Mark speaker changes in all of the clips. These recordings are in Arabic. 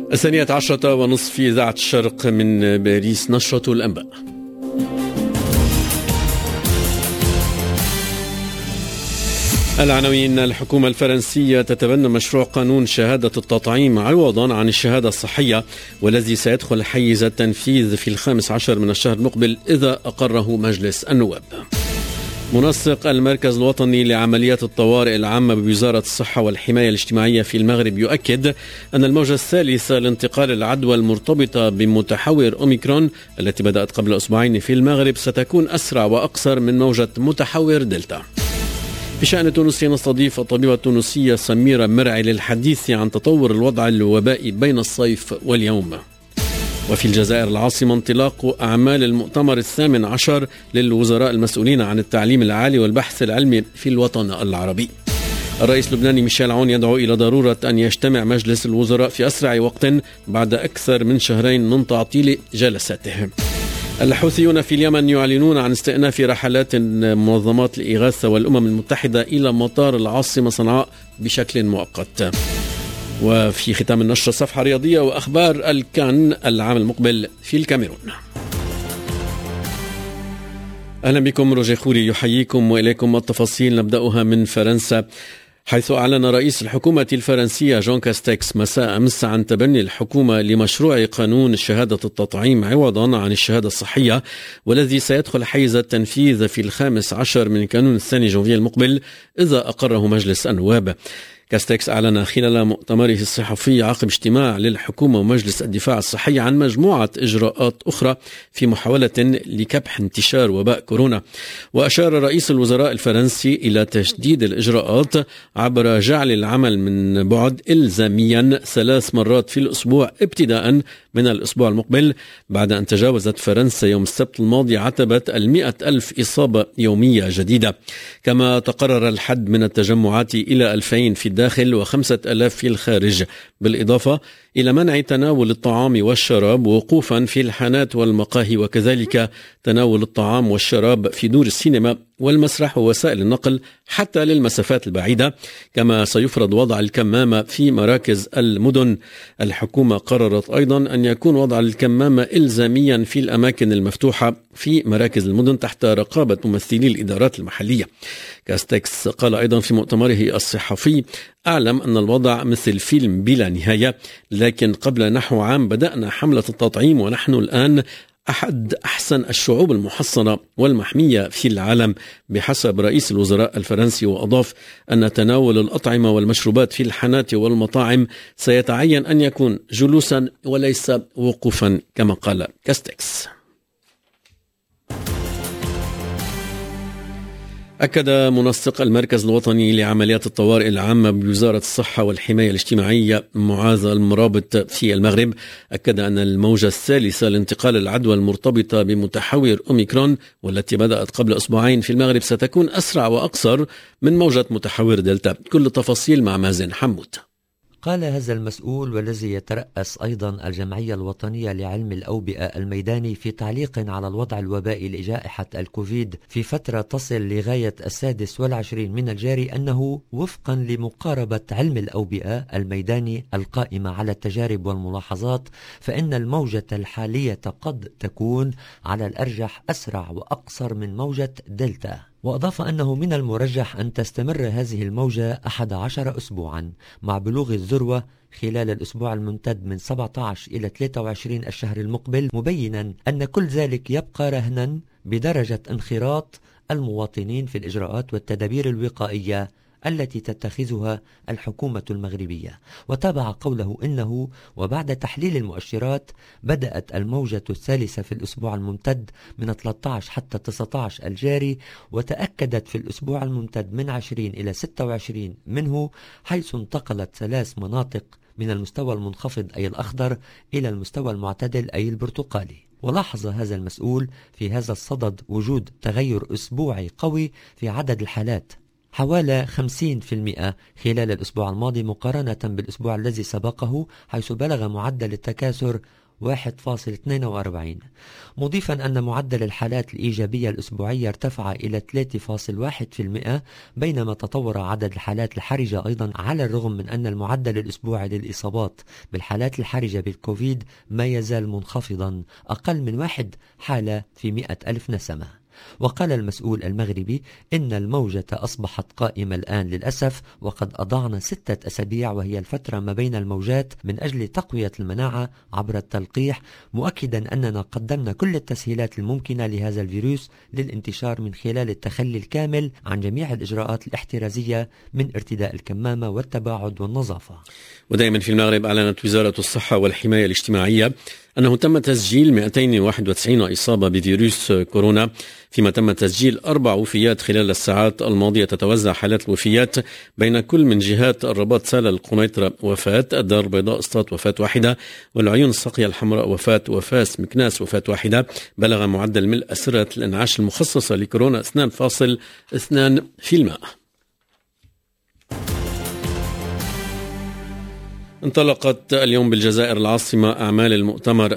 Speaker 1: 12:30 في إذاعة الشرق من باريس، نشرة الأنباء. العناوين: الحكومة الفرنسية تتبنى مشروع قانون شهادة التطعيم عوضا عن الشهادة الصحية، والذي سيدخل حيز التنفيذ في 15 من الشهر المقبل إذا أقره مجلس النواب. منسق المركز الوطني لعمليات الطوارئ العامة بوزارة الصحة والحماية الاجتماعية في المغرب يؤكد أن الموجة الثالثة لانتقال العدوى المرتبطة بمتحور أوميكرون التي بدأت قبل أسبوعين في المغرب ستكون أسرع وأقصر من موجة متحور دلتا. بشأن تونس، نستضيف الطبيبة التونسية سميرة مرعي للحديث عن تطور الوضع الوبائي بين الصيف واليوم. وفي الجزائر العاصمة، انطلاق أعمال المؤتمر 18 للوزراء المسؤولين عن التعليم العالي والبحث العلمي في الوطن العربي. الرئيس اللبناني ميشيل عون يدعو إلى ضرورة أن يجتمع مجلس الوزراء في أسرع وقت بعد أكثر من شهرين من تعطيل جلساته. الحوثيون في اليمن يعلنون عن استئناف رحلات منظمات الإغاثة والأمم المتحدة إلى مطار العاصمة صنعاء بشكل مؤقت. وفي ختام النشرة صفحة رياضية وأخبار الكان العام المقبل في الكاميرون. أهلا بكم، روجي خوري يحييكم وإليكم التفاصيل. نبدأها من فرنسا، حيث أعلن رئيس الحكومة الفرنسية جون كاستكس مساء أمس عن تبني الحكومة لمشروع قانون شهادة التطعيم عوضا عن الشهادة الصحية، والذي سيدخل حيز التنفيذ في 15 من كانون الثاني جونفي المقبل إذا أقره مجلس النواب. كاستكس أعلن خلال مؤتمره الصحفي عقب اجتماع للحكومة ومجلس الدفاع الصحي عن مجموعة إجراءات أخرى في محاولة لكبح انتشار وباء كورونا. وأشار رئيس الوزراء الفرنسي إلى تشديد الإجراءات عبر جعل العمل من بعد إلزاميا 3 مرات في الأسبوع ابتداء من الأسبوع المقبل، بعد أن تجاوزت فرنسا يوم السبت الماضي عتبة 100,000 إصابة يومية جديدة. كما تقرر الحد من التجمعات إلى 2000 في الداخل و5,000 في الخارج، بالإضافة إلى منع تناول الطعام والشراب وقوفا في الحانات والمقاهي، وكذلك تناول الطعام والشراب في دور السينما والمسرح ووسائل النقل حتى للمسافات البعيدة. كما سيفرض وضع الكمامة في مراكز المدن. الحكومة قررت أيضا أن يكون وضع الكمامة إلزاميا في الأماكن المفتوحة في مراكز المدن تحت رقابة ممثلي الإدارات المحلية. كاستكس قال أيضا في مؤتمره الصحفي: أعلم أن الوضع مثل فيلم بلا نهاية، لكن قبل نحو عام بدأنا حملة التطعيم ونحن الآن أحد أحسن الشعوب المحصنة والمحمية في العالم بحسب رئيس الوزراء الفرنسي. وأضاف أن تناول الأطعمة والمشروبات في الحانات والمطاعم سيتعين أن يكون جلوسا وليس وقوفا كما قال كاستكس. أكد منسق المركز الوطني لعمليات الطوارئ العامة بوزارة الصحة والحماية الاجتماعية معاذ المرابط في المغرب، أكد أن الموجة الثالثة لانتقال العدوى المرتبطة بمتحور أوميكرون والتي بدأت قبل أسبوعين في المغرب ستكون أسرع وأقصر من موجة متحور دلتا. كل التفاصيل مع مازن حمود.
Speaker 2: قال هذا المسؤول والذي يترأس أيضا الجمعية الوطنية لعلم الأوبئة الميداني في تعليق على الوضع الوبائي لجائحة الكوفيد في فترة تصل لغاية 26 من الجاري أنه وفقا لمقاربة علم الأوبئة الميداني القائمة على التجارب والملاحظات، فإن الموجة الحالية قد تكون على الأرجح أسرع وأقصر من موجة دلتا. وأضاف أنه من المرجح أن تستمر هذه الموجة 11 أسبوعا مع بلوغ الذروة خلال الأسبوع الممتد من 17 إلى 23 الشهر المقبل، مبينا أن كل ذلك يبقى رهنا بدرجة انخراط المواطنين في الإجراءات والتدابير الوقائية التي تتخذها الحكومة المغربية. وتابع قوله إنه وبعد تحليل المؤشرات بدأت الموجة الثالثة في الأسبوع الممتد من 13 حتى 19 الجاري، وتأكدت في الأسبوع الممتد من 20 إلى 26 منه، حيث انتقلت 3 مناطق من المستوى المنخفض أي الأخضر إلى المستوى المعتدل أي البرتقالي. ولاحظ هذا المسؤول في هذا الصدد وجود تغير أسبوعي قوي في عدد الحالات حوالي 50% خلال الأسبوع الماضي مقارنة بالأسبوع الذي سبقه، حيث بلغ معدل التكاثر 1.42، مضيفا أن معدل الحالات الإيجابية الأسبوعية ارتفع إلى 3.1%، بينما تطور عدد الحالات الحرجة أيضا، على الرغم من أن المعدل الأسبوعي للإصابات بالحالات الحرجة بالكوفيد ما يزال منخفضا، أقل من 1 حالة في 100,000 نسمة. وقال المسؤول المغربي إن الموجة أصبحت قائمة الآن للأسف، وقد أضعنا 6 أسابيع وهي الفترة ما بين الموجات من أجل تقوية المناعة عبر التلقيح، مؤكدا أننا قدمنا كل التسهيلات الممكنة لهذا الفيروس للانتشار من خلال التخلي الكامل عن جميع الإجراءات الاحترازية من ارتداء الكمامة والتباعد والنظافة.
Speaker 1: ودائما في المغرب أعلنت وزارة الصحة والحماية الاجتماعية أنه تم تسجيل 291 إصابة بفيروس كورونا، فيما تم تسجيل 4 وفيات خلال الساعات الماضية. تتوزع حالات الوفيات بين كل من جهات الرباط سالة القنيطرة وفاة، الدار البيضاء اسطات وفاة واحدة، والعيون الساقية الحمراء وفاة، وفاس مكناس وفاة واحدة. بلغ معدل ملء أسرة الإنعاش المخصصة لكورونا 2.2%. انطلقت اليوم بالجزائر العاصمة أعمال المؤتمر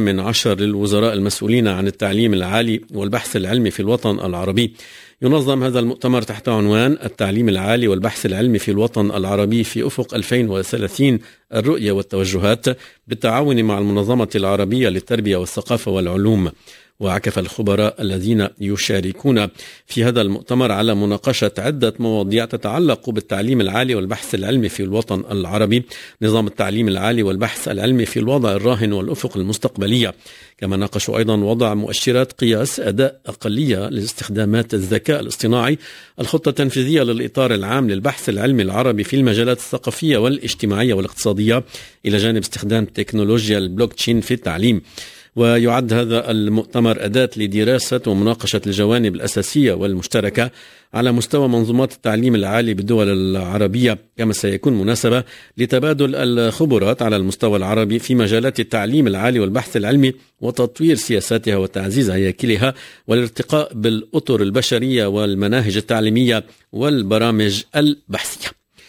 Speaker 1: 18 للوزراء المسؤولين عن التعليم العالي والبحث العلمي في الوطن العربي. ينظم هذا المؤتمر تحت عنوان التعليم العالي والبحث العلمي في الوطن العربي في أفق 2030 الرؤية والتوجهات، بالتعاون مع المنظمة العربية للتربية والثقافة والعلوم. وعكف الخبراء الذين يشاركون في هذا المؤتمر على مناقشة عدة مواضيع تتعلق بالتعليم العالي والبحث العلمي في الوطن العربي، نظام التعليم العالي والبحث العلمي في الوضع الراهن والأفق المستقبلية. كما ناقشوا أيضا وضع مؤشرات قياس أداء أقلية لاستخدامات الذكاء الاصطناعي، الخطة التنفيذية للإطار العام للبحث العلمي العربي في المجالات الثقافية والاجتماعية والاقتصادية، إلى جانب استخدام تكنولوجيا البلوكتشين في التعليم. ويعد هذا المؤتمر أداة لدراسة ومناقشة الجوانب الأساسية والمشتركة على مستوى منظومات التعليم العالي بالدول العربية، كما سيكون مناسبة لتبادل الخبرات على المستوى العربي في مجالات التعليم العالي والبحث العلمي وتطوير سياساتها وتعزيز هياكلها والارتقاء بالأطر البشرية والمناهج التعليمية والبرامج البحثية.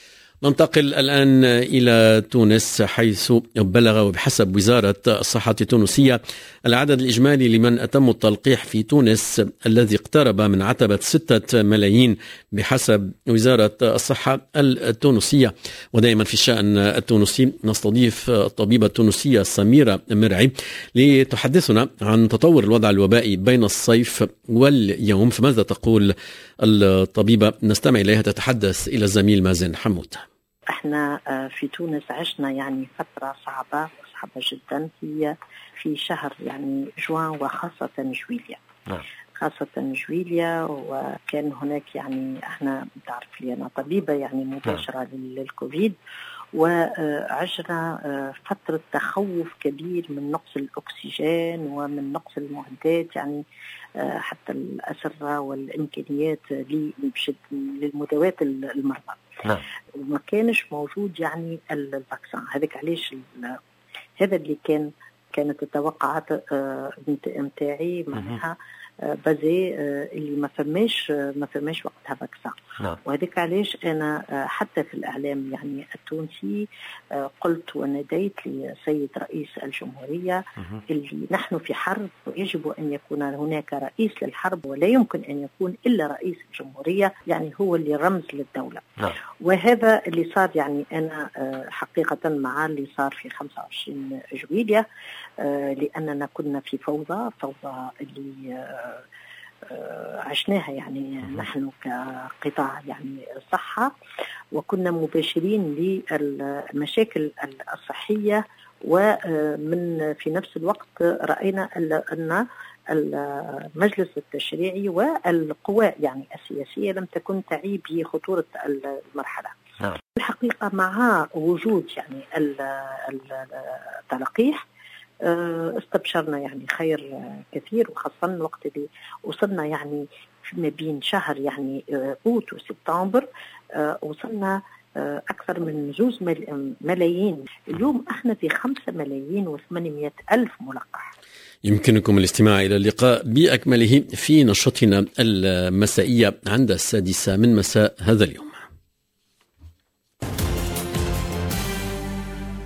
Speaker 1: ننتقل الآن إلى تونس، حيث بلغ وبحسب وزارة الصحة التونسية العدد الإجمالي لمن أتموا التلقيح في تونس الذي اقترب من عتبة 6 ملايين بحسب وزارة الصحة التونسية. ودائما في الشأن التونسي نستضيف الطبيبة التونسية سميرة مرعي لتحدثنا عن تطور الوضع الوبائي بين الصيف واليوم. فماذا تقول الطبيبة؟ نستمع إليها تتحدث إلى الزميل مازن حمود.
Speaker 3: احنا في تونس عشنا يعني فترة صعبة جدا في شهر يعني جوان، وخاصة جويليا. خاصة جويليا، وكان هناك يعني احنا بتعرف لي انا طبيبة يعني مباشرة للكوفيد، وعشنا فترة تخوف كبير من نقص الأكسجين ومن نقص المعدات، يعني حتى الأسرة والإمكانيات للمداواة المرضى. وما كانش موجود يعني الفاكسين. هذاك علاش هذا اللي كانت التوقعات متاعي معناها بازي اللي ما فماش وقتها فاكسين. وهذاك علاش انا حتى في الاعلام يعني التونسي قلت وناديت لسيد رئيس الجمهورية اللي نحن في حرب، ويجب ان يكون هناك رئيس للحرب، ولا يمكن ان يكون الا رئيس الجمهورية، يعني هو اللي رمز للدولة. وهذا اللي صار، يعني انا حقيقة مع اللي صار في 25 جويلية، لاننا كنا في فوضى اللي عشناها يعني نحن كقطاع يعني الصحة، وكنا مباشرين للمشاكل الصحية، ومن في نفس الوقت رأينا أن المجلس التشريعي والقوى يعني السياسية لم تكن تعي بخطورة المرحلة. الحقيقة مع وجود يعني التلقيح استبشرنا يعني خير كثير، وخاصة الوقت اللي وصلنا يعني ما بين شهر يعني أوت وسبتمبر وصلنا أكثر من 2 ملايين. اليوم احنا في 5,800,000 ملقح.
Speaker 1: يمكنكم الاستماع إلى اللقاء بأكمله في نشرتنا المسائية عند 6 من مساء هذا اليوم.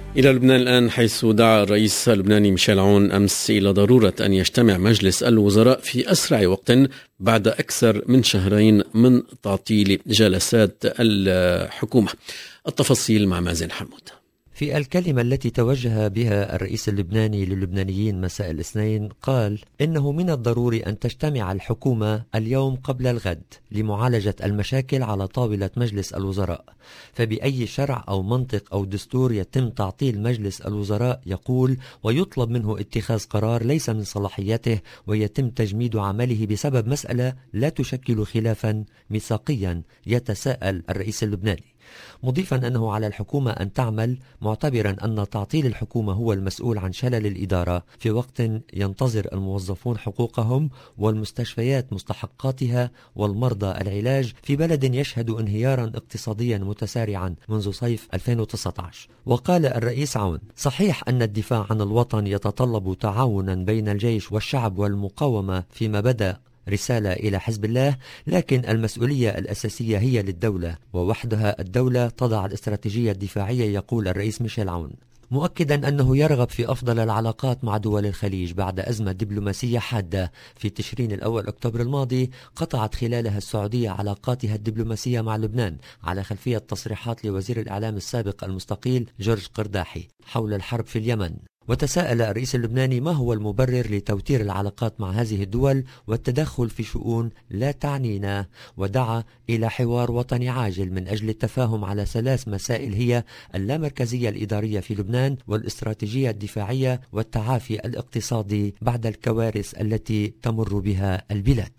Speaker 1: إلى لبنان الآن، حيث دعا الرئيس اللبناني ميشيل عون أمس إلى ضرورة أن يجتمع مجلس الوزراء في أسرع وقت بعد أكثر من شهرين من تعطيل جلسات الحكومة. التفاصيل مع مازن حمود.
Speaker 2: في الكلمة التي توجه بها الرئيس اللبناني للبنانيين مساء الاثنين، قال إنه من الضروري أن تجتمع الحكومة اليوم قبل الغد لمعالجة المشاكل على طاولة مجلس الوزراء. فبأي شرع أو منطق أو دستور يتم تعطيل مجلس الوزراء يقول ويطلب منه اتخاذ قرار ليس من صلاحيته ويتم تجميد عمله بسبب مسألة لا تشكل خلافا ميثاقيا؟ يتساءل الرئيس اللبناني، مضيفا أنه على الحكومة أن تعمل، معتبرا أن تعطيل الحكومة هو المسؤول عن شلل الإدارة في وقت ينتظر الموظفون حقوقهم والمستشفيات مستحقاتها والمرضى العلاج في بلد يشهد انهيارا اقتصاديا متسارعا منذ صيف 2019. وقال الرئيس عون: صحيح أن الدفاع عن الوطن يتطلب تعاونا بين الجيش والشعب والمقاومة فيما بدأ رسالة إلى حزب الله، لكن المسؤولية الأساسية هي للدولة ووحدها. الدولة تضع الاستراتيجية الدفاعية، يقول الرئيس ميشيل عون، مؤكدا أنه يرغب في أفضل العلاقات مع دول الخليج بعد أزمة دبلوماسية حادة. في تشرين الأول أكتوبر الماضي قطعت خلالها السعودية علاقاتها الدبلوماسية مع لبنان على خلفية تصريحات لوزير الإعلام السابق المستقيل جورج قرداحي حول الحرب في اليمن. وتساءل الرئيس اللبناني ما هو المبرر لتوتير العلاقات مع هذه الدول والتدخل في شؤون لا تعنينا، ودعا إلى حوار وطني عاجل من أجل التفاهم على 3 مسائل هي اللامركزية الإدارية في لبنان والاستراتيجية الدفاعية والتعافي الاقتصادي بعد الكوارث التي تمر بها البلاد.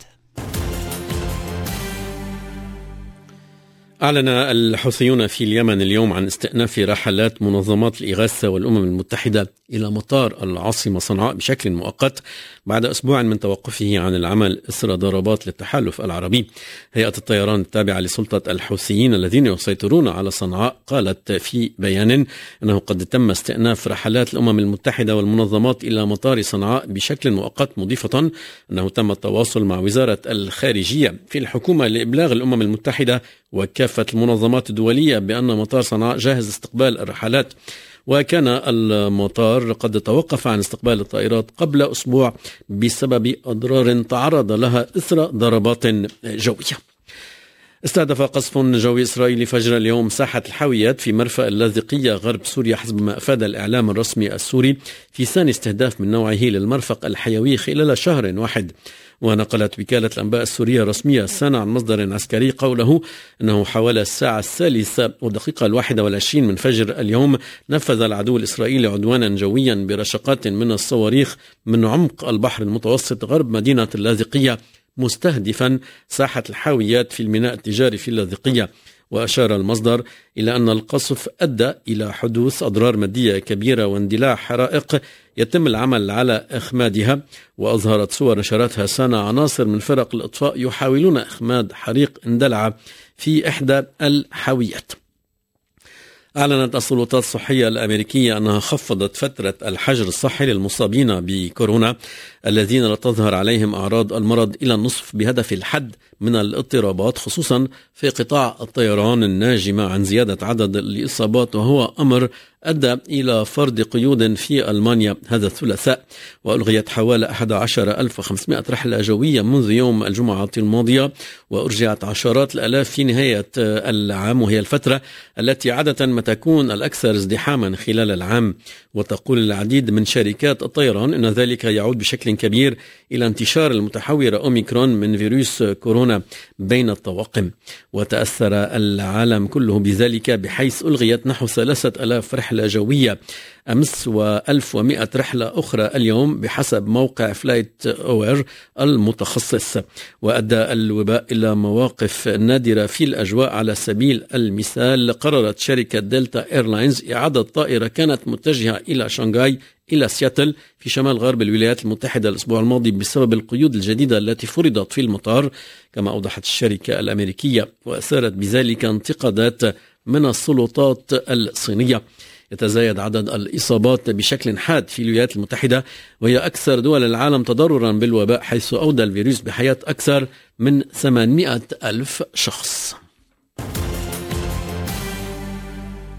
Speaker 1: أعلن الحوثيون في اليمن اليوم عن استئناف رحلات منظمات الإغاثة والأمم المتحدة إلى مطار العاصمة صنعاء بشكل مؤقت بعد أسبوع من توقفه عن العمل إثر ضربات للتحالف العربي. هيئة الطيران التابعة لسلطة الحوثيين الذين يسيطرون على صنعاء قالت في بيان أنه قد تم استئناف رحلات الأمم المتحدة والمنظمات إلى مطار صنعاء بشكل مؤقت، مضيفة أنه تم التواصل مع وزارة الخارجية في الحكومة لإبلاغ الأمم المتحدة وكافة المنظمات الدولية بأن مطار صنعاء جاهز استقبال الرحلات. وكان المطار قد توقف عن استقبال الطائرات قبل أسبوع بسبب أضرار تعرض لها إثر ضربات جوية. استهدف قصف جوي إسرائيلي فجر اليوم ساحة الحاويات في مرفأ اللاذقية غرب سوريا حسب ما أفاد الإعلام الرسمي السوري، في ثاني استهداف من نوعه للمرفق الحيوي خلال شهر واحد. ونقلت وكالة الأنباء السورية الرسمية سانا عن مصدر عسكري قوله أنه حوالي الساعة 3:21 من فجر اليوم نفذ العدو الإسرائيلي عدوانا جويا برشقات من الصواريخ من عمق البحر المتوسط غرب مدينة اللاذقية، مستهدفا ساحة الحاويات في الميناء التجاري في اللاذقية. وأشار المصدر إلى أن القصف أدى إلى حدوث أضرار مادية كبيرة واندلاع حرائق يتم العمل على إخمادها. وأظهرت صور نشرتها سانا عناصر من فرق الإطفاء يحاولون إخماد حريق اندلع في إحدى الحاويات. أعلنت السلطات الصحية الأمريكية أنها خفضت فترة الحجر الصحي للمصابين بكورونا الذين لا تظهر عليهم أعراض المرض إلى النصف بهدف الحد من الاضطرابات، خصوصا في قطاع الطيران الناجمة عن زيادة عدد الإصابات، وهو أمر أدى إلى فرض قيود في ألمانيا هذا الثلاثاء. وألغيت حوالي 11,500 رحلة جوية منذ يوم الجمعة الماضية، وأرجعت عشرات الآلاف في نهاية العام، وهي الفترة التي عادة ما تكون الأكثر ازدحاما خلال العام. وتقول العديد من شركات الطيران أن ذلك يعود بشكل كبير إلى انتشار المتحور أوميكرون من فيروس كورونا بين الطواقم. وتأثر العالم كله بذلك، بحيث ألغيت نحو 3,000 رحلة جوية أمس و1100 رحلة أخرى اليوم بحسب موقع فلايت أوير المتخصص. وأدى الوباء إلى مواقف نادرة في الأجواء. على سبيل المثال، قررت شركة دلتا إيرلاينز إعادة طائرة كانت متجهة إلى شنغهاي إلى سياتل في شمال غرب الولايات المتحدة الأسبوع الماضي بسبب القيود الجديدة التي فرضت في المطار، كما أوضحت الشركة الأمريكية، وأثارت بذلك انتقادات من السلطات الصينية. يتزايد عدد الإصابات بشكل حاد في الولايات المتحدة، وهي أكثر دول العالم تضررا بالوباء، حيث أودى الفيروس بحياة أكثر من 800,000 شخص.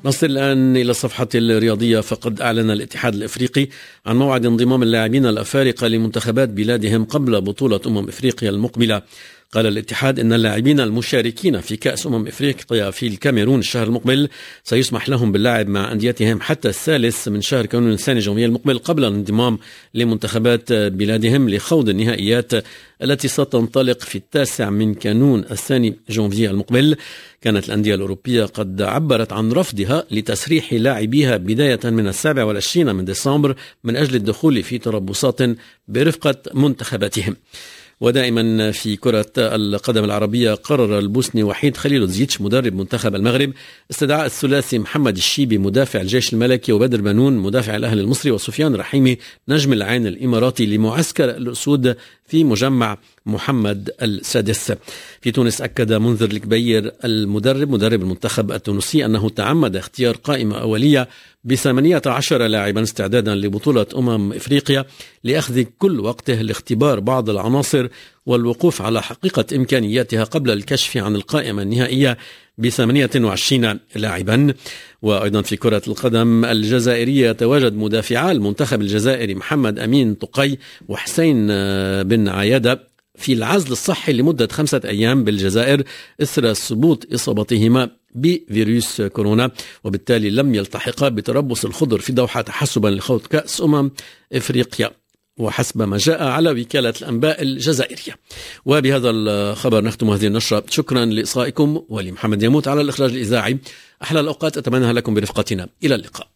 Speaker 1: نصل الآن إلى الصفحة الرياضية، فقد أعلن الاتحاد الإفريقي عن موعد انضمام اللاعبين الأفارقة لمنتخبات بلادهم قبل بطولة إفريقيا المقبلة. قال الاتحاد إن اللاعبين المشاركين في كأس إفريقيا في الكاميرون الشهر المقبل سيسمح لهم باللعب مع أنديتهم حتى 3 من شهر كانون الثاني جونفي المقبل قبل الانضمام لمنتخبات بلادهم لخوض النهائيات التي ستنطلق في 9 من كانون الثاني جونفي المقبل. كانت الأندية الأوروبية قد عبرت عن رفضها لتسريح لاعبيها بداية من 27 من ديسمبر من أجل الدخول في تربصات برفقة منتخباتهم. ودائما في كرة القدم العربية، قرر البوسني وحيد خليلوزيتش مدرب منتخب المغرب استدعاء الثلاثي محمد الشيبي مدافع الجيش الملكي وبدر بنون مدافع الأهلي المصري وسفيان رحيمي نجم العين الإماراتي لمعسكر الأسود في مجمع محمد السادس. في تونس أكد منذر الكبير مدرب المنتخب التونسي أنه تعمد اختيار قائمة أولية ب18 لاعبا استعدادا لبطولة إفريقيا لأخذ كل وقته لاختبار بعض العناصر والوقوف على حقيقة إمكانياتها قبل الكشف عن القائمة النهائية ب28 لاعبا. وأيضا في كرة القدم الجزائرية تواجد مدافعا المنتخب الجزائري محمد أمين طقي وحسين بن عيادة في العزل الصحي لمدة 5 أيام بالجزائر إثر ثبوت إصابتهما بفيروس كورونا، وبالتالي لم يلتحقا بتربص الخضر في دوحة تحسبا لخوض كأس إفريقيا، وحسب ما جاء على وكالة الأنباء الجزائرية. وبهذا الخبر نختم هذه النشرة. شكرا لإصغائكم ولمحمد يموت على الإخراج الإذاعي. أحلى الأوقات أتمنى لكم برفقتنا. إلى اللقاء.